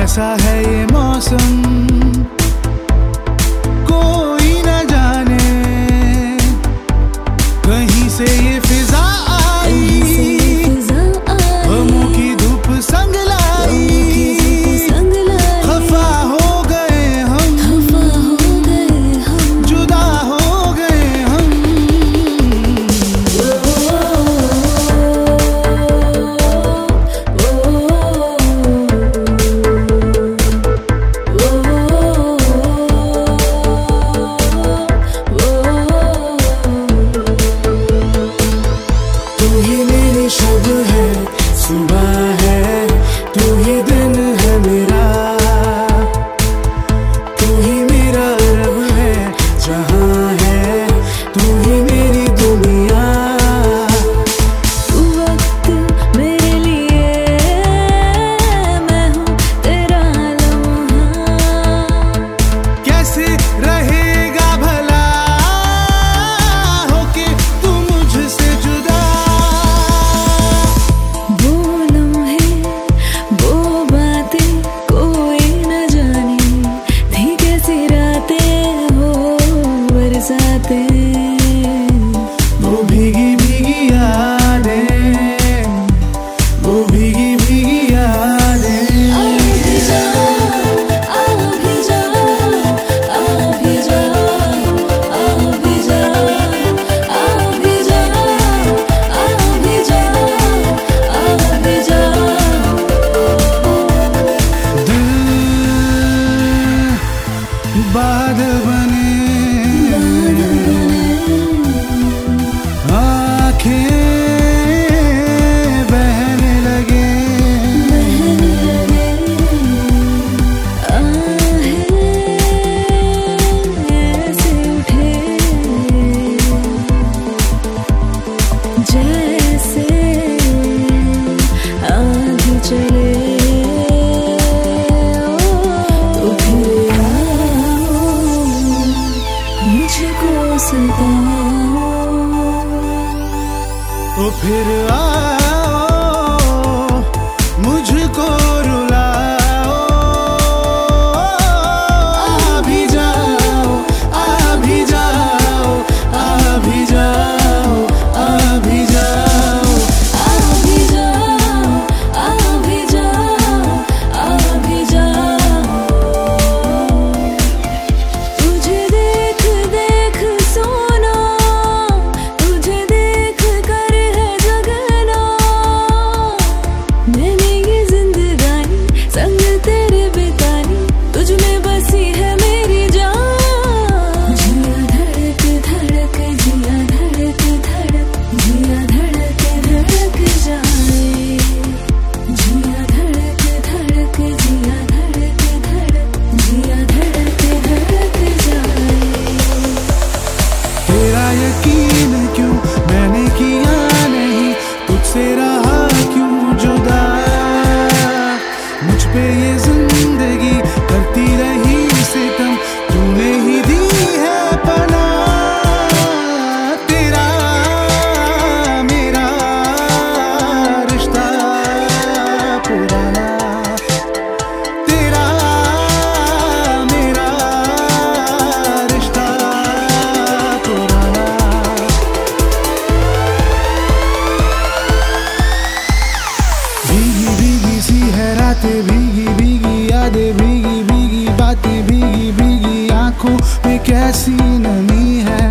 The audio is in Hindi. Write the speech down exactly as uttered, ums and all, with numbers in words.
कैसा है ये मौसम कोई न जाने, कहीं से ये फिजा आई, गमों की धूप संग लाई, खफा हो गए हम, जुदा हो गए हम। तू ही मेरी शब है, सुबह है, तू ही दिन है मेरा, तू ही मेरा रब है, जहां है तू ही मेरी दुनिया। तू वक्त मेरे लिए, मैं हूँ तेरा लम्हा। कैसे रहेगा भला होके तू मुझसे जुदा। वो लम्हे वो बातें कोई न जाने, थी कैसी रातें हो बरसातें। वो भीगी भीगी यादें, वो भीगी भीगी यादें। आ भी जाओ, आ भी जाओ, आ भी जाओ, आ भी जाओ, आ भी जाओ, आ भी जाओ, आ भी जाओ। दिल बादल बने, आँखें बहने लगे, ऐसे उठे जैसे आंधी चले। तो फिर आओ, मुझको सताओ। तो फिर आओ मुझको रुलाओ। आ भी जाओ, आ भी जाओ, आ भी जाओ, आ भी जाओ। आ भी जाओ, आ भी जाओ, आ भी जाओ। तुझे देख देख सोना, तुझे देख कर है जगना। मैंने ये जिंदगानी संग तेरे बितानी, तुझ में बसी है मेरी जान। जिया धड़क धड़क, जिया धड़क धड़क, जिया धड़क धड़क जाए। जिया धड़क धड़क, जिया धड़क धड़क, जिया धड़क धड़क जाए। तेरा यकीन क्यों मैंने किया नहीं, तुझसे रहा क्यों जुदा। मुझ पे ये जिंदगी करती रही सितम, तूने ही दी है पनाह। तेरा मेरा रिश्ता पुराना, तेरा मेरा रिश्ता पुराना। भीगी भीगी सी है रातें, भीगी भीगी यादें, भीगी भीगी बातें, भीगी भीगी आंखों में कैसी नमी है।